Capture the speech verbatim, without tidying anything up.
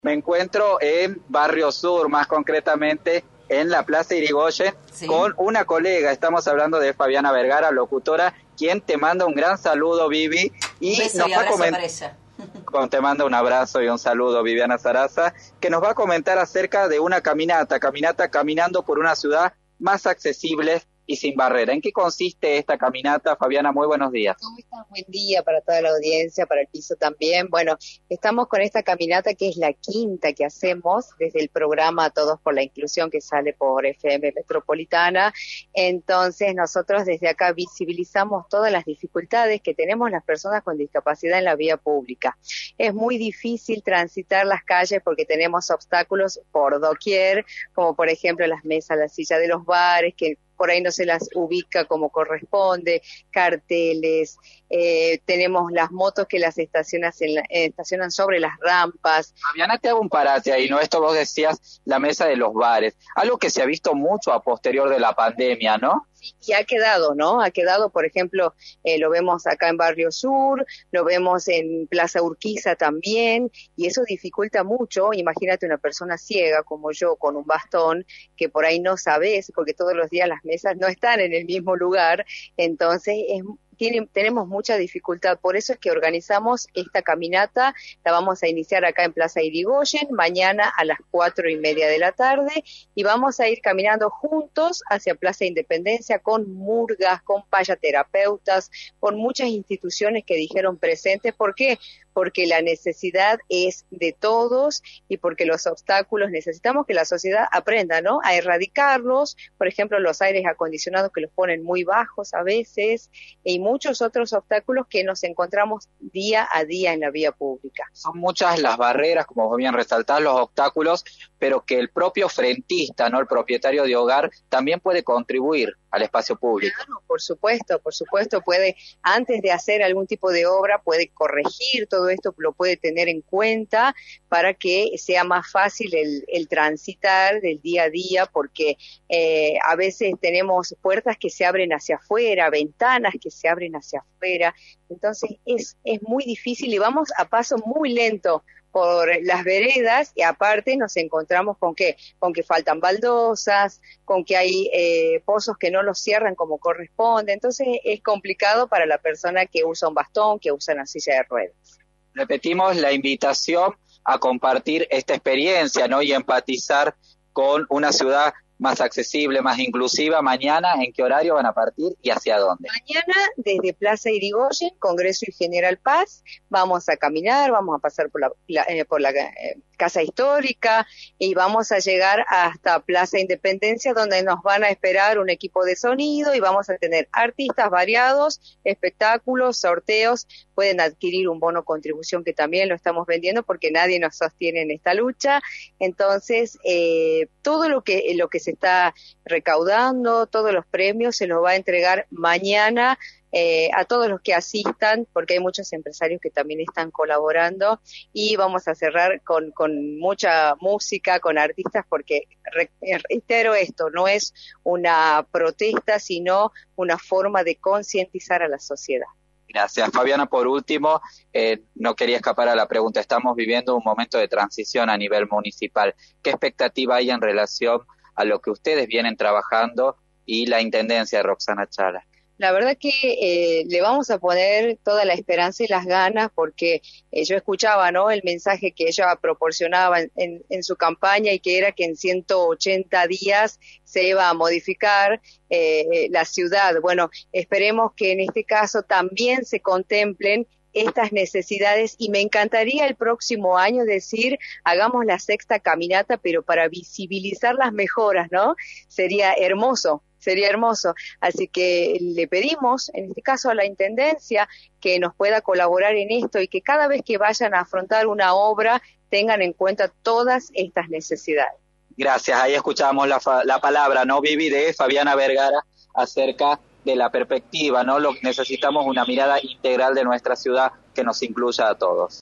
Me encuentro en Barrio Sur, más concretamente en la Plaza Irigoyen, sí, con una colega. Estamos hablando de Fabiana Vergara, locutora, quien te manda un gran saludo, Vivi. Y un beso nos y va abrazo coment- para ella. Con, te manda un abrazo y un saludo, Viviana Zaraza, que nos va a comentar acerca de una caminata, caminata caminando por una ciudad más accesible y sin barrera. ¿En qué consiste esta caminata, Fabiana? Muy buenos días. ¿Cómo estás? Buen día para toda la audiencia, para el piso también. Bueno, estamos con esta caminata que es la quinta que hacemos desde el programa Todos por la Inclusión, que sale por F M Metropolitana. Entonces nosotros desde acá visibilizamos todas las dificultades que tenemos las personas con discapacidad en la vía pública. Es muy difícil transitar las calles porque tenemos obstáculos por doquier, como por ejemplo las mesas, la silla de los bares, que por ahí no se las ubica como corresponde, carteles, eh, tenemos las motos que las estacionan, en la, eh, estacionan sobre las rampas. Fabiana, te hago un parate ahí, ¿no? Esto vos decías, la mesa de los bares, algo que se ha visto mucho a posterior de la pandemia, ¿no? Sí, y ha quedado, ¿no? Ha quedado, por ejemplo, eh, lo vemos acá en Barrio Sur, lo vemos en Plaza Urquiza también, y eso dificulta mucho. Imagínate una persona ciega como yo, con un bastón, que por ahí no sabes, porque todos los días las mesas no están en el mismo lugar, entonces es Tiene, tenemos mucha dificultad, por eso es que organizamos esta caminata, la vamos a iniciar acá en Plaza Irigoyen, mañana a las cuatro y media de la tarde, y vamos a ir caminando juntos hacia Plaza Independencia con murgas, con payaterapeutas, con muchas instituciones que dijeron presentes. ¿Por qué? Porque la necesidad es de todos y porque los obstáculos necesitamos que la sociedad aprenda, ¿no?, a erradicarlos, por ejemplo, los aires acondicionados que los ponen muy bajos a veces, y muchos otros obstáculos que nos encontramos día a día en la vía pública. Son muchas las barreras, como vos bien resaltás, los obstáculos, pero que el propio frentista, ¿no?, el propietario de hogar, también puede contribuir al espacio público. Claro, por supuesto, por supuesto, puede, antes de hacer algún tipo de obra, puede corregir todo esto, lo puede tener en cuenta para que sea más fácil el, el transitar del día a día, porque eh, a veces tenemos puertas que se abren hacia afuera, ventanas que se abren hacia afuera, entonces es, es muy difícil y vamos a paso muy lento por las veredas, y aparte nos encontramos con que con que faltan baldosas, con que hay eh, pozos que no los cierran como corresponde, entonces es complicado para la persona que usa un bastón, que usa una silla de ruedas. Repetimos la invitación a compartir esta experiencia, ¿no?, y empatizar con una ciudad más accesible, más inclusiva. Mañana, ¿en qué horario van a partir y hacia dónde? Mañana, desde Plaza Irigoyen, Congreso y General Paz, vamos a caminar, vamos a pasar por la, la eh, por la eh, Casa Histórica y vamos a llegar hasta Plaza Independencia, donde nos van a esperar un equipo de sonido y vamos a tener artistas variados, espectáculos, sorteos. Pueden adquirir un bono contribución que también lo estamos vendiendo porque nadie nos sostiene en esta lucha. Entonces, eh, todo lo que, lo que se está recaudando, todos los premios se los va a entregar mañana eh, a todos los que asistan, porque hay muchos empresarios que también están colaborando, y vamos a cerrar con, con mucha música, con artistas, porque re, reitero esto, no es una protesta, sino una forma de concientizar a la sociedad. Gracias. Fabiana, por último, eh, no quería escapar a la pregunta, estamos viviendo un momento de transición a nivel municipal. ¿Qué expectativa hay en relación a lo que ustedes vienen trabajando y la intendencia de Roxana Chala? La verdad que eh, le vamos a poner toda la esperanza y las ganas, porque eh, yo escuchaba, ¿no?, el mensaje que ella proporcionaba en, en, en su campaña, y que era que en ciento ochenta días se iba a modificar eh, la ciudad. Bueno, esperemos que en este caso también se contemplen estas necesidades, y me encantaría el próximo año decir, hagamos la sexta caminata, pero para visibilizar las mejoras, ¿no? Sería hermoso. Sería hermoso. Así que le pedimos, en este caso a la Intendencia, que nos pueda colaborar en esto y que cada vez que vayan a afrontar una obra tengan en cuenta todas estas necesidades. Gracias. Ahí escuchábamos la, fa- la palabra, ¿no?, Vivi, de Fabiana Vergara acerca de la perspectiva, ¿no? Lo que necesitamos una mirada integral de nuestra ciudad que nos incluya a todos.